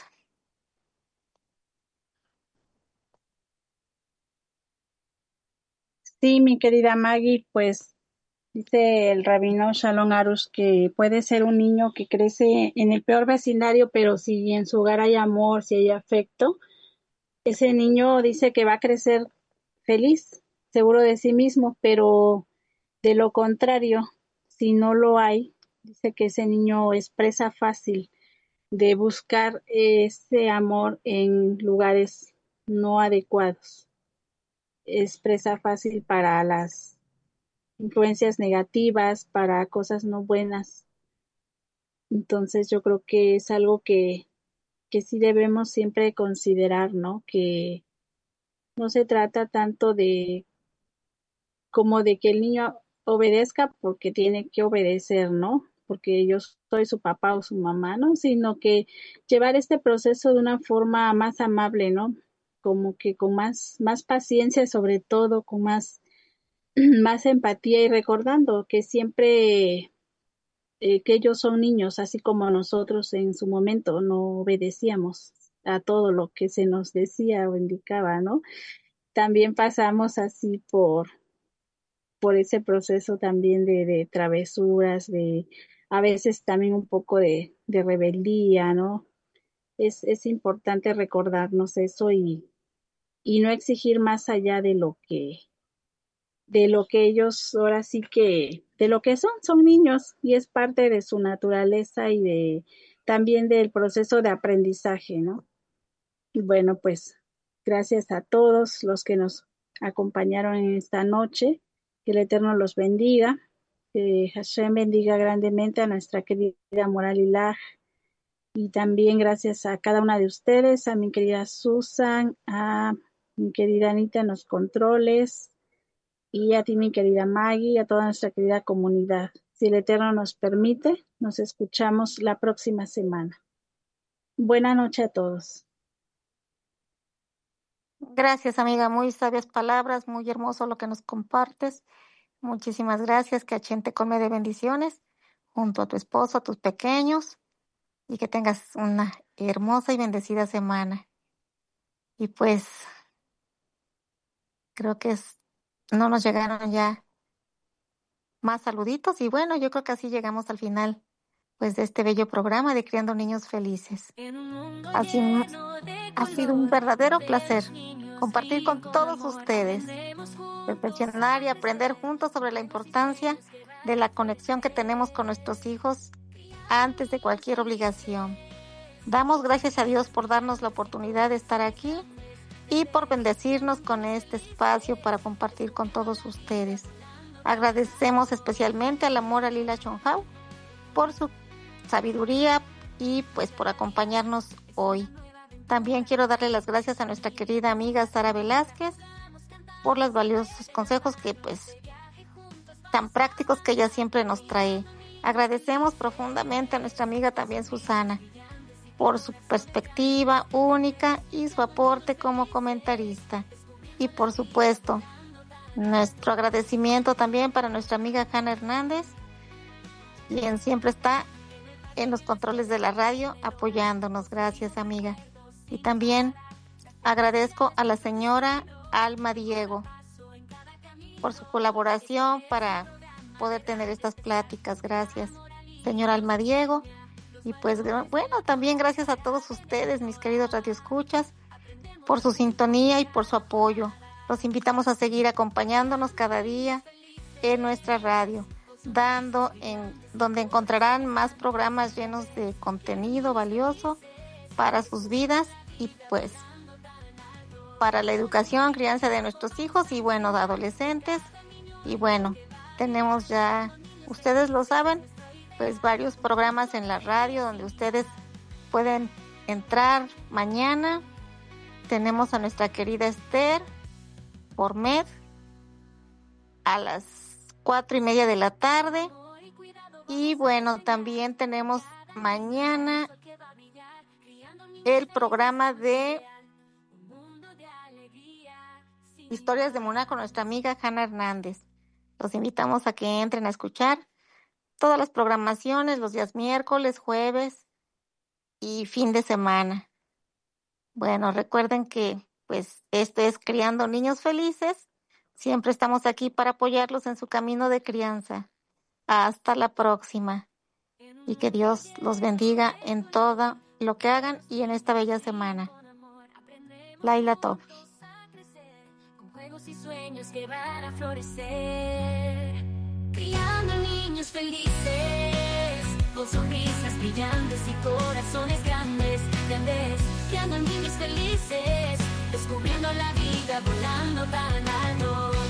Speaker 4: Sí, mi querida Maggie, pues dice el rabino Shalom Arush que puede ser un niño que crece en el peor vecindario, pero si en su hogar hay amor, si hay afecto, ese niño dice que va a crecer feliz, seguro de sí mismo, pero de lo contrario, si no lo hay, dice que ese niño es presa fácil de buscar ese amor en lugares no adecuados. Es presa fácil para las influencias negativas, para cosas no buenas. Entonces yo creo que es algo que sí debemos siempre considerar, ¿no? Que no se trata tanto de como de que el niño obedezca porque tiene que obedecer, ¿no? Porque yo soy su papá o su mamá, ¿no? Sino que llevar este proceso de una forma más amable, ¿no? Como que con más paciencia, sobre todo, con más empatía y recordando que siempre que ellos son niños, así como nosotros en su momento no obedecíamos a todo lo que se nos decía o indicaba, ¿no? También pasamos así por ese proceso también de travesuras, de a veces también un poco de rebeldía, ¿no? Es importante recordarnos eso y no exigir más allá de lo que ellos ahora sí que, de lo que son niños y es parte de su naturaleza y de también del proceso de aprendizaje, ¿no? Y bueno, pues gracias a todos los que nos acompañaron en esta noche, que el Eterno los bendiga, que Hashem bendiga grandemente a nuestra querida Moral Ilah, y también gracias a cada una de ustedes, a mi querida Susan, a mi querida Anita en los controles, y a ti, mi querida Maggie, y a toda nuestra querida comunidad. Si el Eterno nos permite, nos escuchamos la próxima semana. Buena noche a todos.
Speaker 2: Gracias, amiga, muy sabias palabras, muy hermoso lo que nos compartes. Muchísimas gracias, que Hashem te colme de bendiciones junto a tu esposo, a tus pequeños, y que tengas una hermosa y bendecida semana. Y pues creo que no nos llegaron ya más saluditos, y bueno, yo creo que así llegamos al final pues de este bello programa de Criando Niños Felices. Así ha sido un verdadero placer compartir con todos ustedes, reflexionar y aprender juntos sobre la importancia de la conexión que tenemos con nuestros hijos antes de cualquier obligación. Damos gracias a Dios por darnos la oportunidad de estar aquí y por bendecirnos con este espacio para compartir con todos ustedes. Agradecemos especialmente al amor a Lila Chonhau por su sabiduría y pues por acompañarnos hoy. También quiero darle las gracias a nuestra querida amiga Sara Velázquez por los valiosos consejos que pues tan prácticos que ella siempre nos trae. Agradecemos profundamente a nuestra amiga también Susana por su perspectiva única y su aporte como comentarista. Y por supuesto, nuestro agradecimiento también para nuestra amiga Hanna Hernández, quien siempre está en los controles de la radio apoyándonos. Gracias, amiga. Y también agradezco a la señora Alma Diego por su colaboración para poder tener estas pláticas. Gracias, señora Alma Diego. Y pues bueno, también gracias a todos ustedes, mis queridos radioescuchas, por su sintonía y por su apoyo. Los invitamos a seguir acompañándonos cada día en nuestra radio, donde encontrarán más programas llenos de contenido valioso para sus vidas y pues para la educación, crianza de nuestros hijos y bueno, de adolescentes. Y bueno, tenemos ya, ustedes lo saben, pues varios programas en la radio donde ustedes pueden entrar mañana. Tenemos a nuestra querida Esther por MED a las 4:30 de la tarde. Y bueno, también tenemos mañana el programa de Historias de Muna con nuestra amiga Hanna Hernández. Los invitamos a que entren a escuchar todas las programaciones los días miércoles, jueves y fin de semana. Bueno, recuerden que pues este es Criando Niños Felices. Siempre estamos aquí para apoyarlos en su camino de crianza. Hasta la próxima. Y que Dios los bendiga en todo lo que hagan y en esta bella semana. Laila Tov.
Speaker 1: Con juegos y sueños que van a florecer. Criando niños felices, con sonrisas brillantes y corazones grandes, grandes. Criando niños felices, descubriendo la vida volando tan alto.